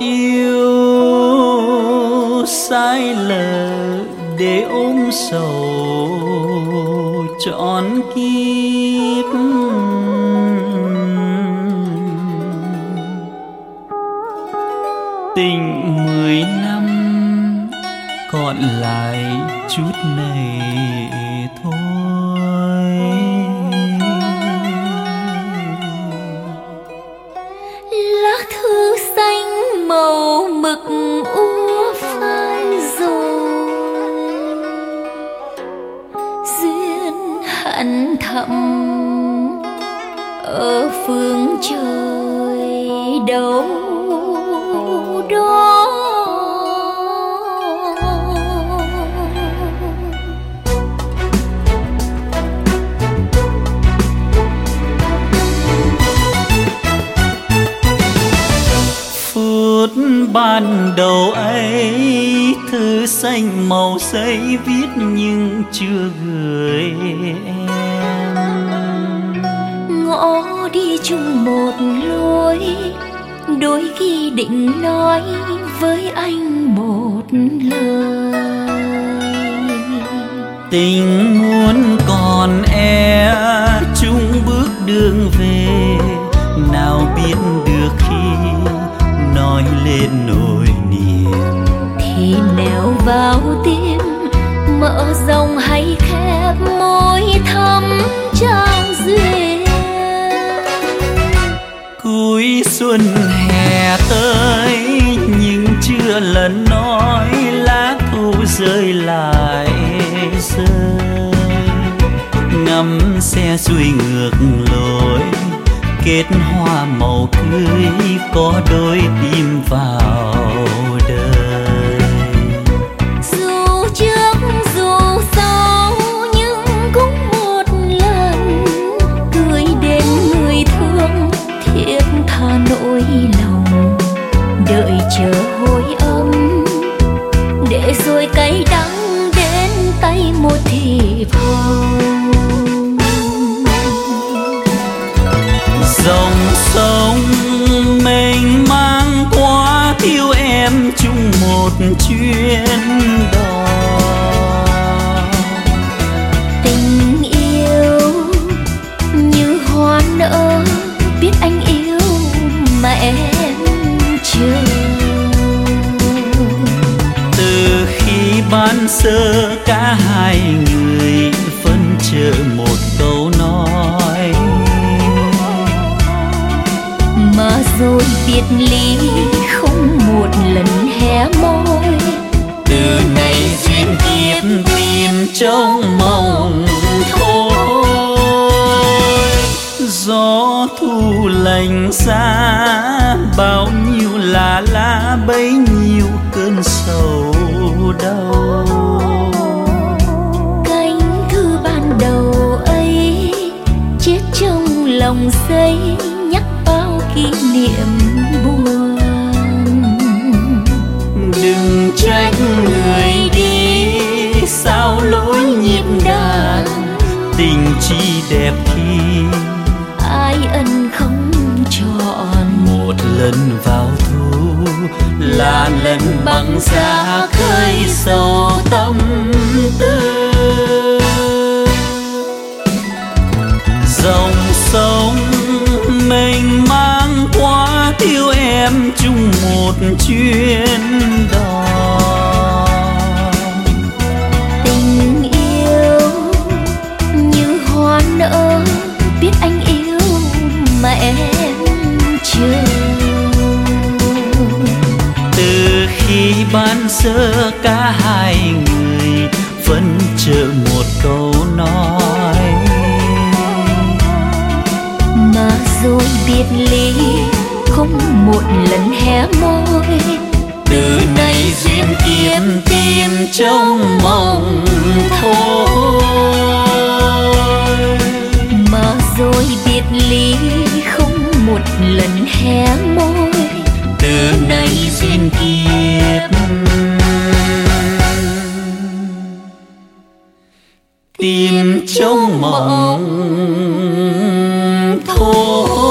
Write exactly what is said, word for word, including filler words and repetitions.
yêu sai lờ để ôm sầu trọn kiếp. Tình mười năm còn lại chút này thôi. Lá thư xanh màu mực úa phai rồi, duyên hận thầm ở phương trời đâu đó. Phút ban đầu ấy thư xanh màu giấy viết nhưng chưa gửi em. Ngõ đi chung một lối, đôi khi định nói với anh một lời. Tình muốn còn e chung bước đường về, nào biết được khi nói lên nỗi niềm. Thì nèo vào tim mở rộng hay khép môi thắm trao duyên. Cuối xuân hè tới nhưng chưa lần nói lá thu rơi lại rơi. Ngắm xe xuôi ngược lối kết hoa màu cưới có đôi tim vào đời. Dù trước dù sau nhưng cũng một lần gửi đến người thương thiết tha nỗi lòng, đợi chờ hồi âm để rồi cay đắng đến tay một thiệp hồng. Dòng sông mênh mang quá thiếu em chung một chuyến đò. Tình yêu như hoa nở biết anh yêu mà em chưa. Từ khi ban sơ cả hai người phân chờ một câu nói, mà rồi biệt ly không một lần hé môi. từ ngày duyên kiếp tìm trong mộng thôi. Gió thu lạnh xa bao nhiêu là lá bấy nhiêu cơn sầu đau. Cánh thư ban đầu ấy chết trong lòng giấy nhắc bao kỷ niệm buồn. Đừng trách người đi sao lối nhịp đàn, tình chi đẹp khi Ai ân không trọn. một lần vào thu là lần băng giá khơi sâu tâm tư. Dòng sông mênh mang quá thiếu em chung một chuyến đò. Tình yêu như hoa nở biết anh yêu mà em chưa. Từ khi ban sơ cả hai người vẫn chờ một câu nói, mà rồi biệt ly không một lần hé môi. từ nay duyên kiếp tìm trong mộng thôi. Mà rồi biệt ly không một lần hé môi. Từ nay duyên kiếp tìm trong mộng thôi.